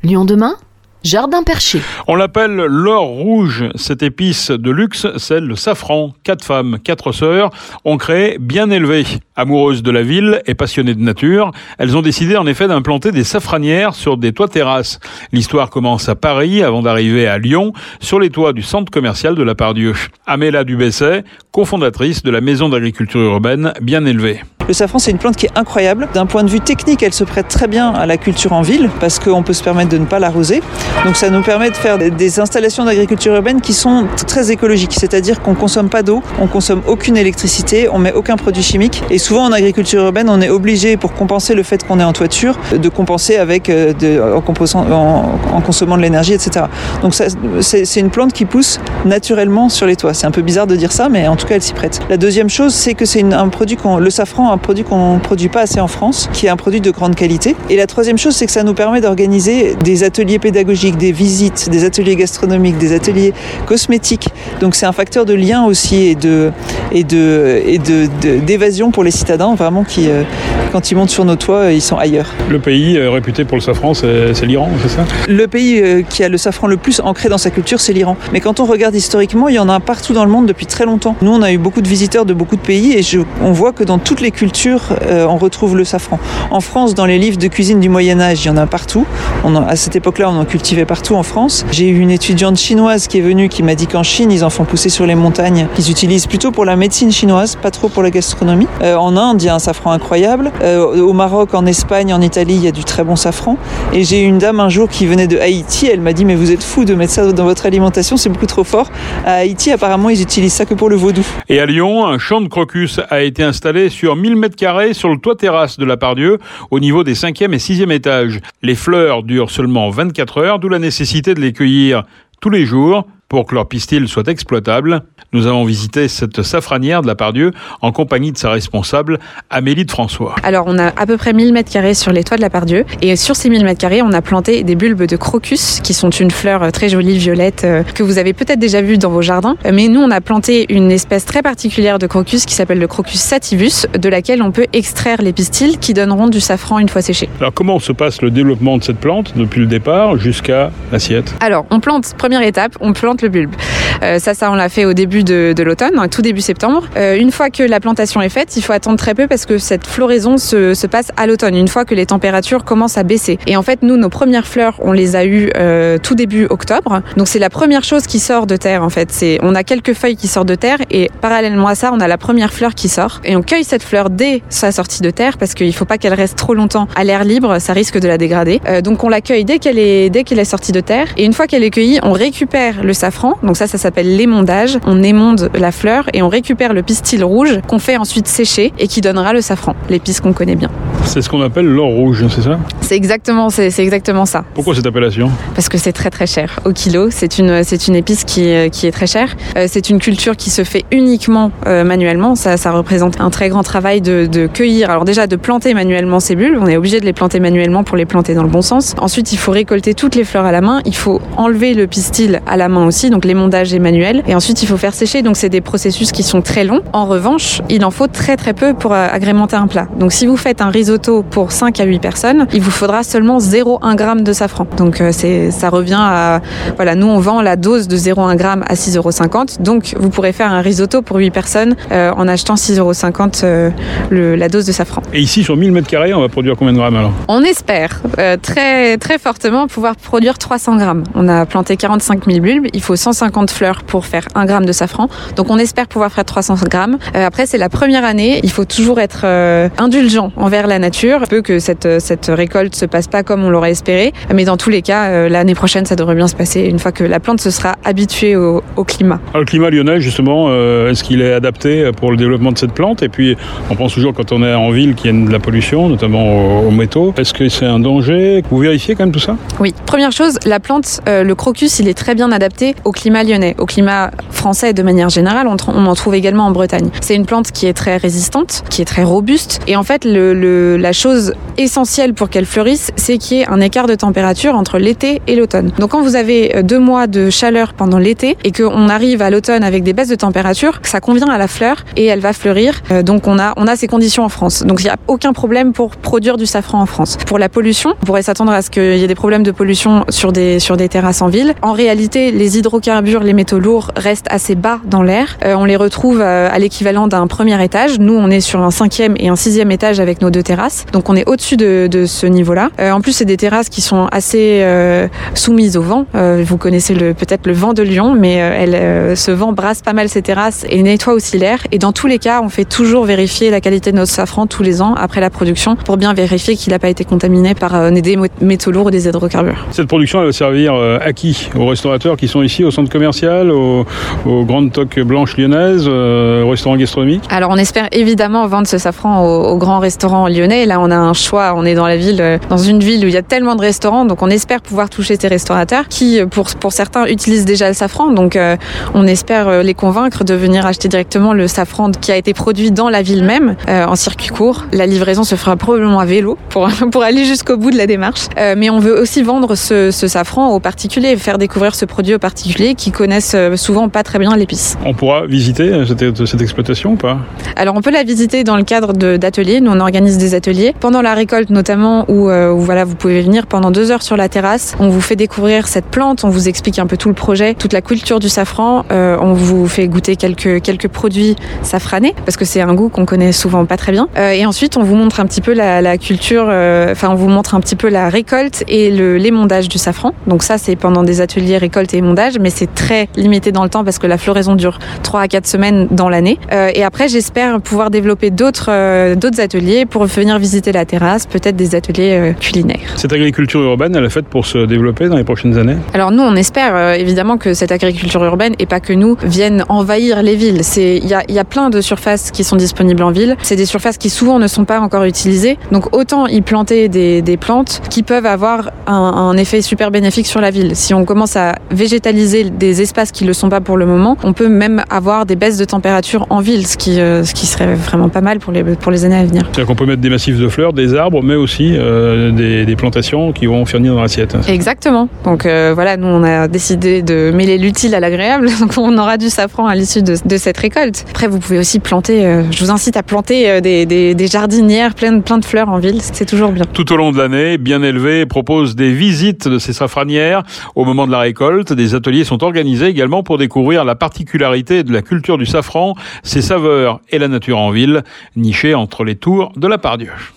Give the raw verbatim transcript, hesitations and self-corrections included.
Lyon demain, Jardin Perché. On l'appelle l'or rouge, cette épice de luxe, c'est le safran. Quatre femmes, quatre sœurs, ont créé Bien Élevé. Amoureuses de la ville et passionnées de nature, elles ont décidé en effet d'implanter des safranières sur des toits terrasses. L'histoire commence à Paris avant d'arriver à Lyon, sur les toits du centre commercial de la Part-Dieu. Améla Dubesset, cofondatrice de la maison d'agriculture urbaine Bien Élevé. Le safran, c'est une plante qui est incroyable. D'un point de vue technique, elle se prête très bien à la culture en ville parce qu'on peut se permettre de ne pas l'arroser. Donc ça nous permet de faire des installations d'agriculture urbaine qui sont très écologiques. C'est-à-dire qu'on ne consomme pas d'eau, on ne consomme aucune électricité, on ne met aucun produit chimique. Et souvent en agriculture urbaine, on est obligé, pour compenser le fait qu'on est en toiture, de compenser avec, de, en, en, en consommant de l'énergie, et cetera. Donc ça, c'est, c'est une plante qui pousse naturellement sur les toits. C'est un peu bizarre de dire ça, mais en tout cas, elle s'y prête. La deuxième chose, c'est que c'est une, un produit qu'on, le safran, un produit qu'on ne produit pas assez en France, qui est un produit de grande qualité. Et la troisième chose, c'est que ça nous permet d'organiser des ateliers pédagogiques, des visites, des ateliers gastronomiques, des ateliers cosmétiques. Donc c'est un facteur de lien aussi et de et de et de, de d'évasion pour les citadins, vraiment qui euh, quand ils montent sur nos toits, ils sont ailleurs. Le pays euh, réputé pour le safran, c'est, c'est l'Iran, c'est ça ? Le pays euh, qui a le safran le plus ancré dans sa culture, c'est l'Iran. Mais quand on regarde historiquement, il y en a partout dans le monde depuis très longtemps. Nous, on a eu beaucoup de visiteurs de beaucoup de pays et je, on voit que dans toutes les cultures, euh, on retrouve le safran. En France, dans les livres de cuisine du Moyen-Âge, il y en a partout. On en, à cette époque-là, on en cultivait partout en France. J'ai eu une étudiante chinoise qui est venue qui m'a dit qu'en Chine, ils en font pousser sur les montagnes, qu'ils utilisent plutôt pour la médecine chinoise, pas trop pour la gastronomie. Euh, en Inde, il y a un safran incroyable. Euh, au Maroc, en Espagne, en Italie, il y a du très bon safran. Et j'ai eu une dame un jour qui venait de Haïti, elle m'a dit « Mais vous êtes fous de mettre ça dans votre alimentation, c'est beaucoup trop fort. » À Haïti, apparemment, ils utilisent ça que pour le vaudou. Et à Lyon, un champ de crocus a été installé sur mille mètres carrés sur le toit terrasse de la Part-Dieu, au niveau des cinquième et sixième étages. Les fleurs durent seulement vingt-quatre heures, d'où la nécessité de les cueillir tous les jours pour que leur pistil soit exploitable. Nous avons visité cette safranière de la Part-Dieu en compagnie de sa responsable, Amélie de François. Alors, on a à peu près mille mètres carrés sur les toits de la Part-Dieu. Et sur ces mille mètres carrés, on a planté des bulbes de crocus, qui sont une fleur très jolie, violette, euh, que vous avez peut-être déjà vue dans vos jardins. Mais nous, on a planté une espèce très particulière de crocus qui s'appelle le crocus sativus, de laquelle on peut extraire les pistils qui donneront du safran une fois séchés. Alors, comment se passe le développement de cette plante depuis le départ jusqu'à l'assiette ? Alors, on plante, première étape, on plante le bulbe. Euh, ça, ça, on l'a fait au début de, de l'automne, tout début septembre. Euh, une fois que la plantation est faite, il faut attendre très peu parce que cette floraison se, se passe à l'automne, une fois que les températures commencent à baisser. Et en fait, nous, nos premières fleurs, on les a eues euh, tout début octobre. Donc, c'est la première chose qui sort de terre, en fait. C'est, on a quelques feuilles qui sortent de terre et parallèlement à ça, on a la première fleur qui sort. Et on cueille cette fleur dès sa sortie de terre parce qu'il ne faut pas qu'elle reste trop longtemps à l'air libre, ça risque de la dégrader. Euh, donc, on la cueille dès qu'elle est, dès qu'elle est sortie de terre. Et une fois qu'elle est cueillie, on récupère le safran. Donc ça, ça s'appelle l'émondage. On émonde la fleur et on récupère le pistil rouge qu'on fait ensuite sécher et qui donnera le safran, l'épice qu'on connaît bien. C'est ce qu'on appelle l'or rouge, c'est ça ? C'est exactement, c'est, c'est exactement ça. Pourquoi cette appellation ? Parce que c'est très très cher au kilo. C'est une, c'est une épice qui, qui est très chère. Euh, c'est une culture qui se fait uniquement euh, manuellement. Ça, ça représente un très grand travail de, de cueillir. Alors déjà de planter manuellement ces bulbes. On est obligé de les planter manuellement pour les planter dans le bon sens. Ensuite, il faut récolter toutes les fleurs à la main. Il faut enlever le pistil à la main aussi. Donc l'émondage est manuel. Et ensuite, il faut faire sécher. Donc c'est des processus qui sont très longs. En revanche, il en faut très très peu pour euh, agrémenter un plat. Donc si vous faites un risotto pour cinq à huit personnes, il vous faudra seulement zéro virgule un gramme de safran. Donc euh, c'est, ça revient à... Voilà, nous on vend la dose de zéro virgule un gramme à six euros cinquante. Donc vous pourrez faire un risotto pour huit personnes euh, en achetant six euros cinquante euh, le, la dose de safran. Et ici, sur mille mètres carrés, on va produire combien de grammes alors ? On espère euh, très, très fortement pouvoir produire trois cents grammes. On a planté quarante-cinq mille bulbes. Il faut cent cinquante fleurs pour faire un gramme de safran. Donc on espère pouvoir faire trois cents grammes. Euh, après, c'est la première année. Il faut toujours être euh, indulgent envers la nature. Il peut que cette, cette récolte se passe pas comme on l'aurait espéré. Mais dans tous les cas, euh, l'année prochaine, ça devrait bien se passer une fois que la plante se sera habituée au, au climat. Alors, le climat lyonnais, justement, euh, est-ce qu'il est adapté pour le développement de cette plante ? Et puis, on pense toujours quand on est en ville qu'il y a de la pollution, notamment aux, aux métaux. Est-ce que c'est un danger ? Vous vérifiez quand même tout ça ? Oui. Première chose, la plante, euh, le crocus, il est très bien adapté au climat lyonnais, au climat français de manière générale. On, on en trouve également en Bretagne. C'est une plante qui est très résistante, qui est très robuste. Et en fait, le, le, le, la chose essentielle pour qu'elle fleurisse, c'est qu'il y ait un écart de température entre l'été et l'automne. Donc quand vous avez deux mois de chaleur pendant l'été et qu'on arrive à l'automne avec des baisses de température, ça convient à la fleur et elle va fleurir. Euh, donc on a, on a ces conditions en France. Donc il n'y a aucun problème pour produire du safran en France. Pour la pollution, on pourrait s'attendre à ce qu'il y ait des problèmes de pollution sur des, sur des terrasses en ville. En réalité, les hydrocarbures, les métaux lourds restent assez bas dans l'air. Euh, on les retrouve euh, à l'équivalent d'un premier étage. Nous, on est sur un cinquième et un sixième étage avec nos deux terrasses. Donc on est au-dessus de, de ce niveau-là. Euh, en plus, c'est des terrasses qui sont assez euh, soumises au vent. Euh, vous connaissez le, peut-être le vent de Lyon, mais euh, elle, euh, ce vent brasse pas mal ces terrasses et nettoie aussi l'air. Et dans tous les cas, on fait toujours vérifier la qualité de notre safran tous les ans après la production pour bien vérifier qu'il n'a pas été contaminé par euh, des métaux lourds ou des hydrocarbures. Cette production, elle va servir euh, à qui? Aux restaurateurs qui sont ici au centre commercial, aux, aux grandes toques blanches lyonnaises, euh, aux restaurants gastronomiques? Alors on espère évidemment vendre ce safran aux, aux grands restaurants lyonnais. Là on a un choix, on est dans la ville, euh, dans une ville où il y a tellement de restaurants, donc on espère pouvoir toucher ces restaurateurs qui, pour, pour certains, utilisent déjà le safran. Donc euh, on espère euh, les convaincre de venir acheter directement le safran qui a été produit dans la ville même, euh, en circuit court. La livraison se fera probablement à vélo pour, pour aller jusqu'au bout de la démarche. Euh, mais on veut aussi vendre ce, ce safran aux particuliers, faire découvrir ce produit aux particuliers qui connaissent souvent pas très bien l'épice. On pourra visiter cette, cette exploitation ou pas? Alors on peut la visiter dans le cadre de, d'ateliers. Nous on organise des ateliers pendant la récolte notamment où, euh, où voilà, vous pouvez venir pendant deux heures sur la terrasse. On vous fait découvrir cette plante, on vous explique un peu tout le projet, toute la culture du safran. Euh, on vous fait goûter quelques quelques produits safranés parce que c'est un goût qu'on connaît souvent pas très bien. Euh, et ensuite on vous montre un petit peu la, la culture, euh, enfin on vous montre un petit peu la récolte et le, l'émondage du safran. Donc ça c'est pendant des ateliers récolte et émondage, mais c'est très limité dans le temps parce que la floraison dure trois à quatre semaines dans l'année. Euh, et après j'espère pouvoir développer d'autres euh, d'autres ateliers pour venir visiter la terrasse, peut-être des ateliers euh, culinaires. Cette agriculture urbaine, elle est faite pour se développer dans les prochaines années? Alors nous on espère euh, évidemment que cette agriculture urbaine et pas que nous vienne envahir les villes. C'est il y a il y a plein de surfaces qui sont disponibles en ville. C'est des surfaces qui souvent ne sont pas encore utilisées. Donc autant y planter des des plantes qui peuvent avoir un, un effet super bénéfique sur la ville. Si on commence à végétaliser des espaces qui ne le sont pas pour le moment, on peut même avoir des baisses de température en ville, ce qui, euh, ce qui serait vraiment pas mal pour les, pour les années à venir. C'est-à-dire qu'on peut mettre des massifs de fleurs, des arbres, mais aussi euh, des, des plantations qui vont finir dans l'assiette. Exactement. Donc euh, voilà, nous on a décidé de mêler l'utile à l'agréable, donc on aura du safran à l'issue de, de cette récolte. Après vous pouvez aussi planter, euh, je vous incite à planter euh, des, des, des jardinières pleines plein de fleurs en ville, c'est toujours bien. Tout au long de l'année, Bien Élevé propose des visites de ces safranières au moment de la récolte. Des ateliers sont organisés également pour découvrir la particularité de la culture du safran, ses saveurs et la nature en ville, nichée entre les tours de la Part-Dieu.